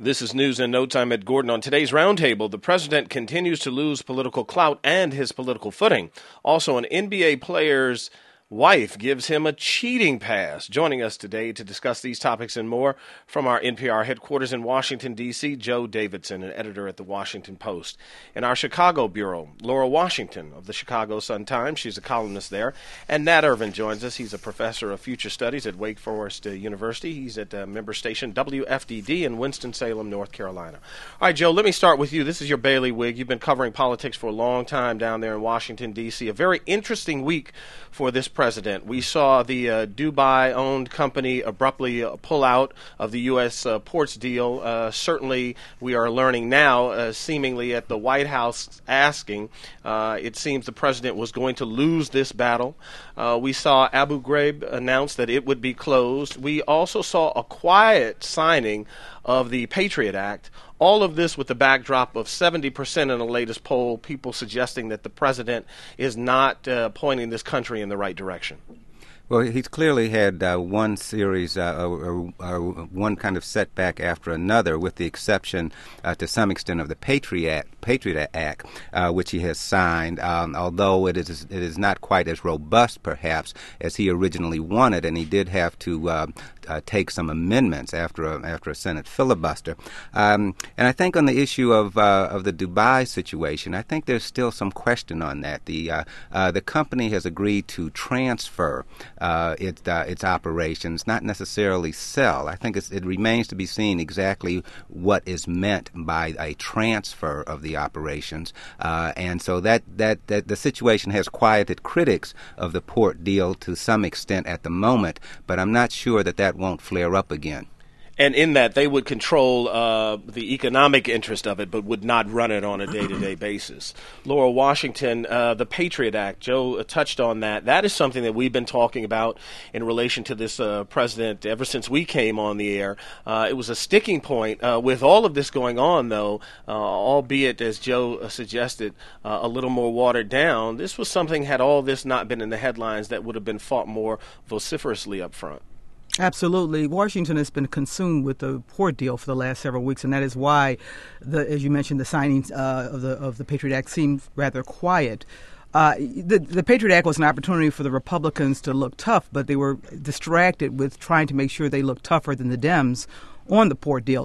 This is news in no time at Gordon. On today's roundtable, the president continues to lose political clout and his political footing. Also, an NBA player's wife gives him a cheating pass. Joining us today to discuss these topics and more from our NPR headquarters in Washington, D.C., Joe Davidson, an editor at the Washington Post. In our Chicago bureau, Laura Washington of the Chicago Sun-Times. She's a columnist there. And Nat Irvin joins us. He's a professor of future studies at Wake Forest University. He's at member station WFDD in Winston-Salem, North Carolina. All right, Joe, let me start with you. This is your bailiwick. You've been covering politics for a long time down there in Washington, D.C. A very interesting week for this president. We saw the Dubai-owned company abruptly pull out of the U.S. ports deal. Certainly, we are learning now, seemingly at the White House asking, it seems the president was going to lose this battle. We saw Abu Ghraib announce that it would be closed. We also saw a quiet signing of the Patriot Act. All of this with the backdrop of 70% in the latest poll, people suggesting that the president is not pointing this country in the right direction. Well, he's clearly had one series, one kind of setback after another, with the exception, to some extent, of the Patriot Act, which he has signed, although it is not quite as robust, perhaps, as he originally wanted, and he did have to take some amendments after a Senate filibuster. And I think on the issue of the Dubai situation, I think there's still some question on that. The company has agreed to transfer its operations, not necessarily sell. I think it remains to be seen exactly what is meant by a transfer of the operations, and so that the situation has quieted critics of the port deal to some extent at the moment, but I'm not sure that won't flare up again. And in that, they would control the economic interest of it, but would not run it on a day-to-day basis. Laura Washington, the Patriot Act, Joe touched on that. That is something that we've been talking about in relation to this president ever since we came on the air. It was a sticking point. With all of this going on, though, albeit, as Joe suggested, a little more watered down, this was something, had all this not been in the headlines, that would have been fought more vociferously up front. Absolutely. Washington has been consumed with the port deal for the last several weeks, and that is why, as you mentioned, the signings of the Patriot Act seemed rather quiet. The Patriot Act was an opportunity for the Republicans to look tough, but they were distracted with trying to make sure they looked tougher than the Dems on the port deal.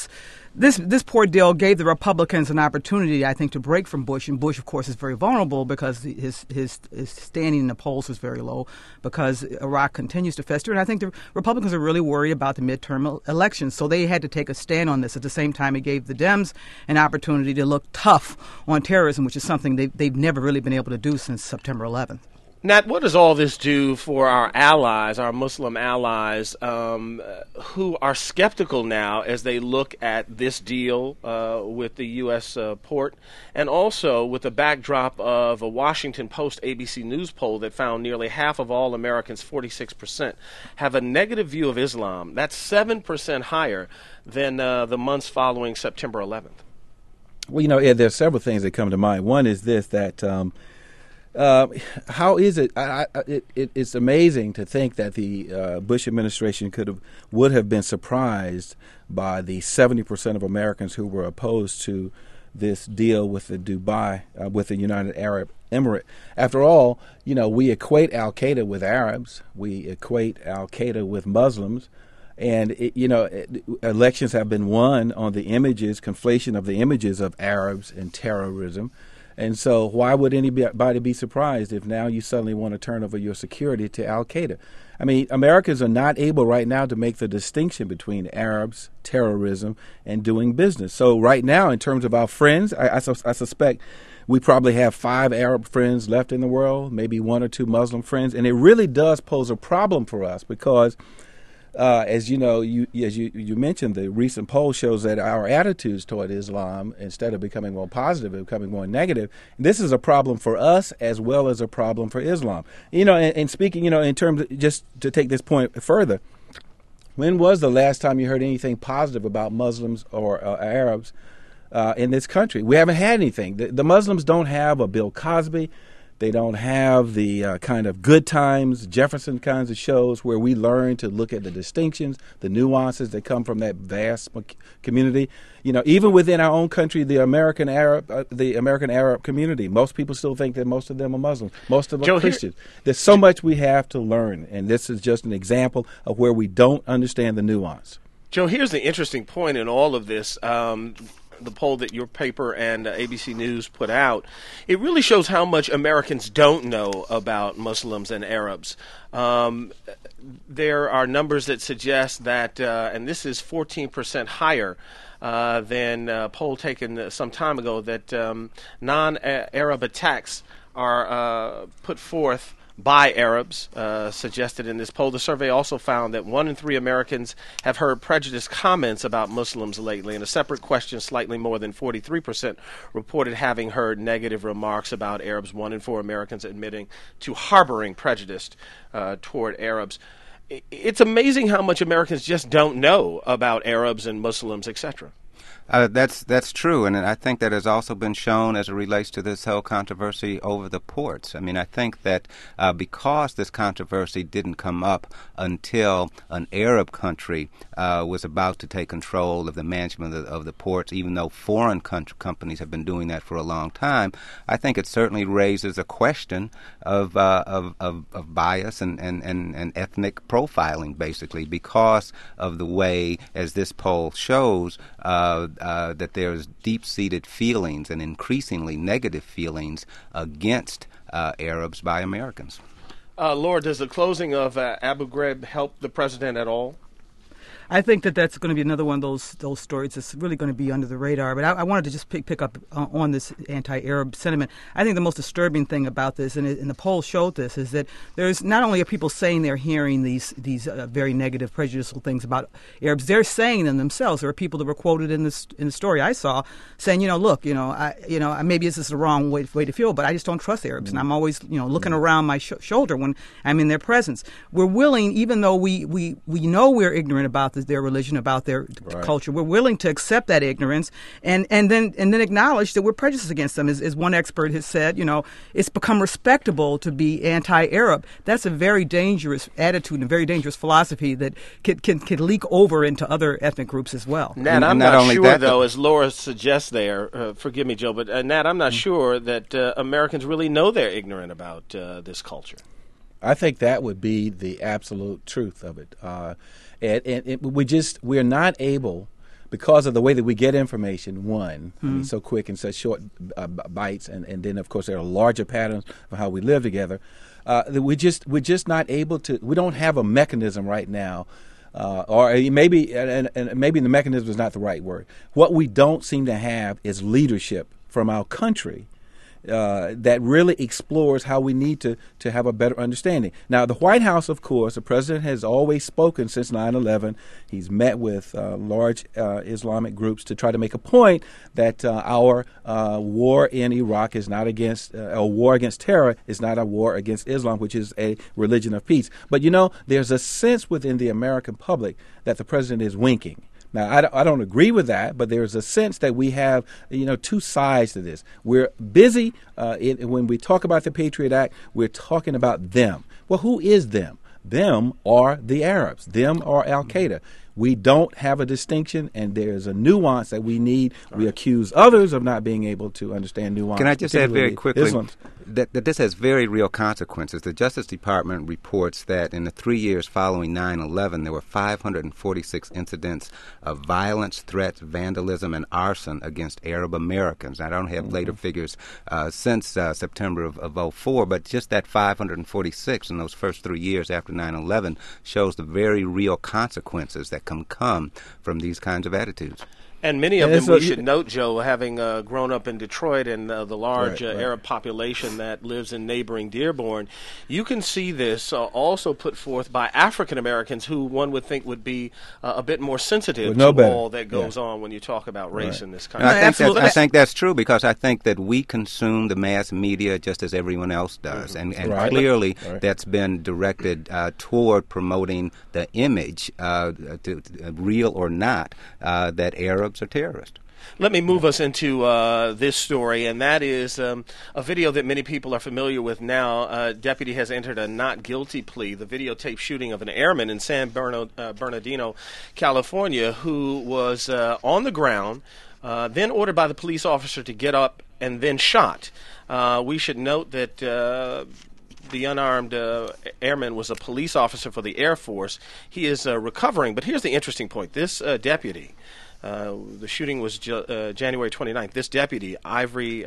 This port deal gave the Republicans an opportunity, I think, to break from Bush. And Bush, of course, is very vulnerable because his standing in the polls was very low, because Iraq continues to fester. And I think the Republicans are really worried about the midterm elections. So they had to take a stand on this. At the same time, it gave the Dems an opportunity to look tough on terrorism, which is something they've never really been able to do since September 11th. Nat, what does all this do for our allies, our Muslim allies, who are skeptical now as they look at this deal with the U.S. port, and also with the backdrop of a Washington Post ABC News poll that found nearly half of all Americans, 46%, have a negative view of Islam? That's 7% higher than the months following September 11th. Well, Ed, there are several things that come to mind. One is this, that how is it? It's amazing to think that the Bush administration would have been surprised by the 70% of Americans who were opposed to this deal with the Dubai, with the United Arab Emirate. After all, we equate Al-Qaeda with Arabs. We equate Al-Qaeda with Muslims. And, elections have been won on the conflation of the images of Arabs and terrorism. And so why would anybody be surprised if now you suddenly want to turn over your security to Al-Qaeda? I mean, Americans are not able right now to make the distinction between Arabs, terrorism, and doing business. So right now, in terms of our friends, I suspect we probably have 5 Arab friends left in the world, maybe 1 or 2 Muslim friends. And it really does pose a problem for us because as you know, as you mentioned, the recent poll shows that our attitudes toward Islam, instead of becoming more positive, are becoming more negative. This is a problem for us as well as a problem for Islam. And speaking, in terms of, just to take this point further, when was the last time you heard anything positive about Muslims or Arabs in this country? We haven't had anything. The Muslims don't have a Bill Cosby. They don't have the kind of Good Times, Jefferson kinds of shows where we learn to look at the distinctions, the nuances that come from that vast community. You know, even within our own country, the American Arab community, most people still think that most of them are Muslims, most of them are Christians. There's so much we have to learn, and this is just an example of where we don't understand the nuance. Joe, here's the interesting point in all of this. The poll that your paper and ABC News put out, it really shows how much Americans don't know about Muslims and Arabs. There are numbers that suggest that, and this is 14% higher than a poll taken some time ago, that non-Arab attacks are put forth by Arabs, suggested in this poll. The survey also found that 1 in 3 Americans have heard prejudiced comments about Muslims lately. In a separate question, slightly more than 43% reported having heard negative remarks about Arabs. 1 in 4 Americans admitting to harboring prejudice toward Arabs. It's amazing how much Americans just don't know about Arabs and Muslims, etc. That's true, and I think that has also been shown as it relates to this whole controversy over the ports. I mean, I think that because this controversy didn't come up until an Arab country was about to take control of the management of the ports, even though foreign companies have been doing that for a long time, I think it certainly raises a question of bias and ethnic profiling, basically, because of the way, as this poll shows, that there's deep-seated feelings and increasingly negative feelings against Arabs by Americans. Laura, does the closing of Abu Ghraib help the president at all? I think that that's going to be another one of those stories that's really going to be under the radar. But I wanted to just pick up on this anti-Arab sentiment. I think the most disturbing thing about this, and the poll showed this, is that there's not only are people saying they're hearing these very negative, prejudicial things about Arabs, they're saying them themselves. There are people that were quoted in the story I saw saying, look, maybe this is the wrong way to feel, but I just don't trust Arabs, and I'm always, looking around my shoulder when I'm in their presence. We're willing, even though we know we're ignorant about their religion, about their culture, we're willing to accept that ignorance and then acknowledge that we're prejudiced against them. As one expert has said, it's become respectable to be anti-Arab. That's a very dangerous attitude and a very dangerous philosophy that can leak over into other ethnic groups as well. Nat, I'm not sure, though, as Laura suggests there, forgive me, Joe, but Nat, I'm not sure that Americans really know they're ignorant about this culture. I think that would be the absolute truth of it. We're not able, because of the way that we get information, so quick and such short bites, and then, of course, there are larger patterns of how we live together, that we're just not able to, we don't have a mechanism right now, or maybe the mechanism is not the right word. What we don't seem to have is leadership from our country that really explores how we need to have a better understanding. Now, the White House, of course, the president has always spoken since 9/11. He's met with large Islamic groups to try to make a point that our war in Iraq is not against, a war against terror is not a war against Islam, which is a religion of peace. But, there's a sense within the American public that the president is winking. Now, I don't agree with that, but there's a sense that we have, two sides to this. We're busy, when we talk about the Patriot Act, we're talking about them. Well, who is them? Them are the Arabs. Them are Al-Qaeda. We don't have a distinction, and there's a nuance that we need. We accuse others of not being able to understand nuance. Can I just add very quickly that this has very real consequences? The Justice Department reports that in the 3 years following 9/11, there were 546 incidents of violence, threats, vandalism, and arson against Arab Americans. I don't have later figures since September of 2004, but just that 546 in those first 3 years after 9/11 shows the very real consequences that can come from these kinds of attitudes. And many of them, we should note, Joe, having grown up in Detroit and the large Arab population that lives in neighboring Dearborn, you can see this also put forth by African Americans who one would think would be a bit more sensitive to all that goes on when you talk about race in this country. I think that's true, because I think that we consume the mass media just as everyone else does. And clearly that's been directed toward promoting the image, real or not, that Arabs are terrorists. Let me move us into this story, and that is a video that many people are familiar with now. Deputy has entered a not guilty plea. The videotape shooting of an airman in San Bernardino, California, who was on the ground, then ordered by the police officer to get up and then shot. We should note that the unarmed airman was a police officer for the Air Force. He is recovering, but here's the interesting point. This deputy, the shooting was January 29th. This deputy, Ivory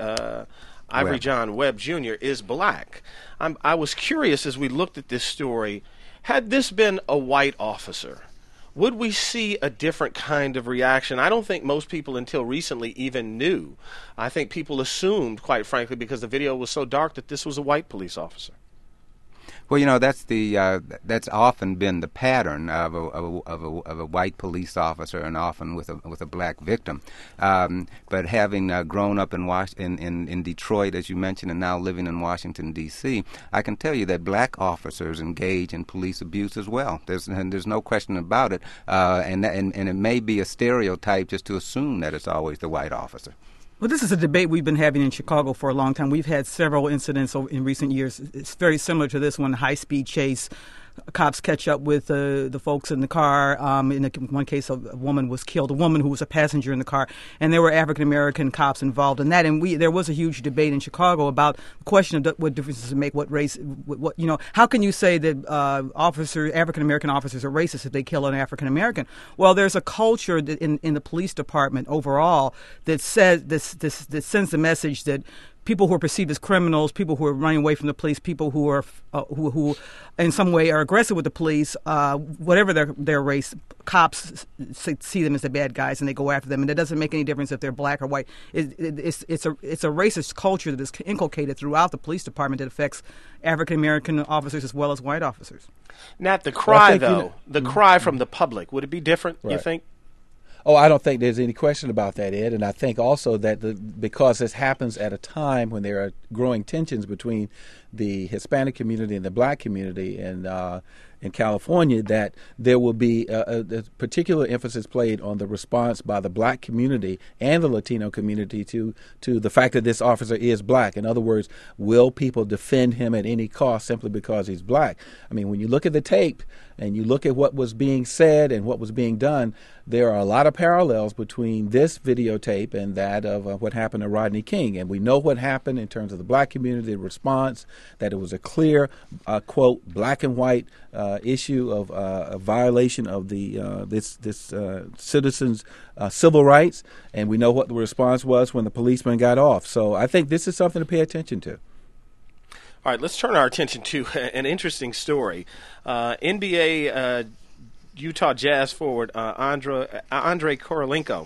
John Webb Jr., is black. I was curious as we looked at this story, had this been a white officer, would we see a different kind of reaction? I don't think most people until recently even knew. I think people assumed, quite frankly, because the video was so dark, that this was a white police officer. Well, that's often been the pattern of a white police officer, and often with a black victim. But having grown up in Detroit, as you mentioned, and now living in Washington D.C., I can tell you that black officers engage in police abuse as well. There's no question about it, and it may be a stereotype just to assume that it's always the white officer. Well, this is a debate we've been having in Chicago for a long time. We've had several incidents in recent years. It's very similar to this one, high-speed chase. Cops catch up with the folks in the car. In one case, a woman was killed, a woman who was a passenger in the car, and there were African-American cops involved in that. And there was a huge debate in Chicago about the question of what difference does it make, what race, how can you say that African-American officers are racist if they kill an African-American? Well, there's a culture that in the police department overall that says that sends the message that people who are perceived as criminals, people who are running away from the police, people who are who in some way are aggressive with the police, whatever their race, cops see them as the bad guys and they go after them, and it doesn't make any difference if they're black or white. It's a racist culture that is inculcated throughout the police department that affects African American officers as well as white officers. Nat, the cry the cry from the public, would it be different? Right. You think? Oh, I don't think there's any question about that, Ed. And I think also that because this happens at a time when there are growing tensions between the Hispanic community and the black community in California, that there will be a particular emphasis played on the response by the black community and the Latino community to the fact that this officer is black. In other words, will people defend him at any cost simply because he's black? I mean, when you look at the tape and you look at what was being said and what was being done, there are a lot of parallels between this videotape and that of what happened to Rodney King. And we know what happened in terms of the black community response, that it was a clear, quote, black and white issue of a violation of this citizen's civil rights. And we know what the response was when the policeman got off. So I think this is something to pay attention to. All right, let's turn our attention to an interesting story. NBA Utah Jazz forward Andrei Korolenko,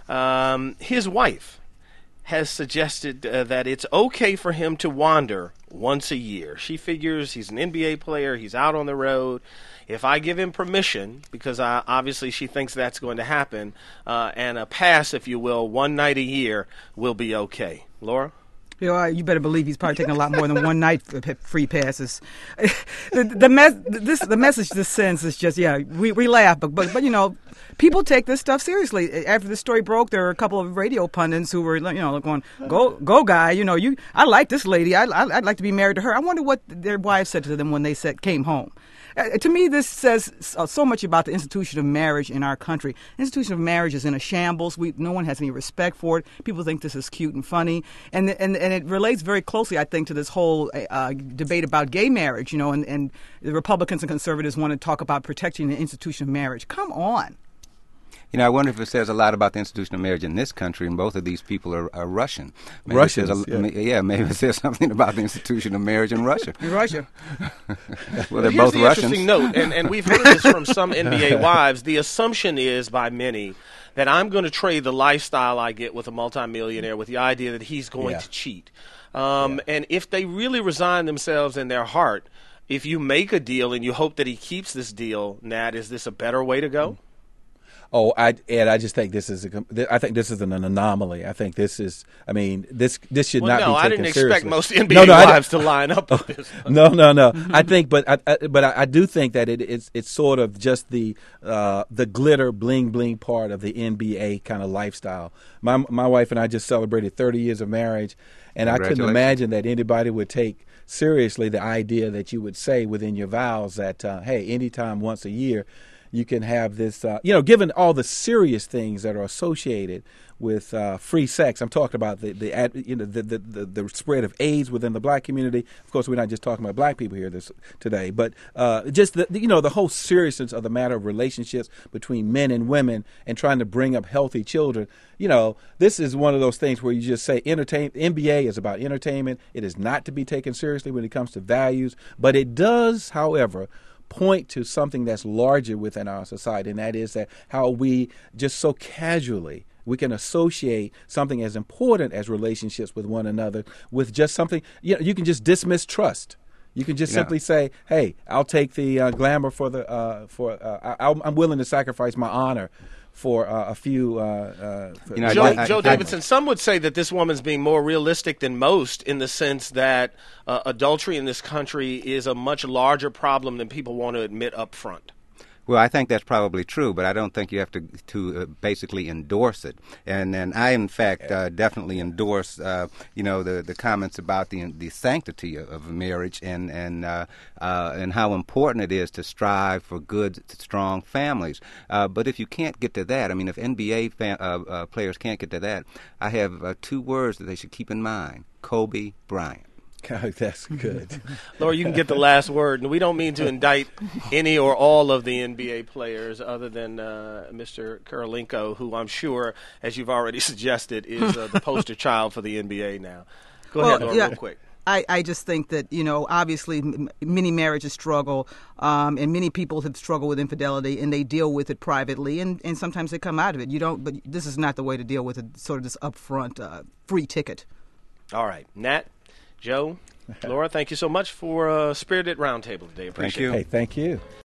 his wife has suggested that it's okay for him to wander once a year. She figures he's an NBA player, he's out on the road. If I give him permission, because obviously she thinks that's going to happen, and a pass, if you will, one night a year will be okay. Laura? You better believe he's probably taking a lot more than one night free passes. The message this sends is just, we laugh, but people take this stuff seriously. After the story broke, there were a couple of radio pundits who were going, go guy, I like this lady, I'd like to be married to her. I wonder what their wives said to them when they came home. To me, this says so much about the institution of marriage in our country. The institution of marriage is in a shambles. No one has any respect for it. People think this is cute and funny, and it relates very closely, I think, to this whole debate about gay marriage. And the Republicans and conservatives want to talk about protecting the institution of marriage. Come on. I wonder if it says a lot about the institution of marriage in this country, and both of these people are Russian. Maybe Russians, maybe it says something about the institution of marriage in Russia. Russian. Well, they're Here's both the Russians. Interesting note, and we've heard this from some NBA wives. The assumption is by many that I'm going to trade the lifestyle I get with a multimillionaire with the idea that he's going to cheat. And if they really resign themselves in their heart, if you make a deal and you hope that he keeps this deal, Nat, is this a better way to go? Oh, I just think this is I think this is an anomaly. I think this is. I mean, this should not be taken seriously. No, I didn't expect most NBA wives to line up with this. No. I think, but I do think that it's sort of just the glitter bling bling part of the NBA kind of lifestyle. My wife and I just celebrated 30 years of marriage, and I couldn't imagine that anybody would take seriously the idea that you would say within your vows that hey, anytime once a year you can have this, given all the serious things that are associated with free sex. I'm talking about the spread of AIDS within the black community. Of course, we're not just talking about black people here today, but just the whole seriousness of the matter of relationships between men and women and trying to bring up healthy children. This is one of those things where you just say NBA is about entertainment. It is not to be taken seriously when it comes to values, but it does, however, point to something that's larger within our society, and that is that how we just so casually we can associate something as important as relationships with one another with just something. You can just dismiss trust. You can just simply say, "Hey, I'll take the glamour for I'm willing to sacrifice my honor for a few." Joe Davidson, some would say that this woman's being more realistic than most in the sense that adultery in this country is a much larger problem than people want to admit up front. Well, I think that's probably true, but I don't think you have to basically endorse it. And I, in fact, definitely endorse, the comments about the sanctity of marriage and how important it is to strive for good, strong families. But if you can't get to that, I mean, if NBA players can't get to that, I have 2 words that they should keep in mind: Kobe Bryant. God, that's good. Laura, you can get the last word. And we don't mean to indict any or all of the NBA players other than Mr. Kirilenko, who I'm sure, as you've already suggested, is the poster child for the NBA now. Go ahead, Laura, real quick. I just think that, obviously many marriages struggle and many people have struggled with infidelity and they deal with it privately and sometimes they come out of it. But this is not the way to deal with it, sort of this upfront free ticket. All right. Nat, Joe, Laura, thank you so much for Spirited Roundtable today. Appreciate it. Hey, thank you.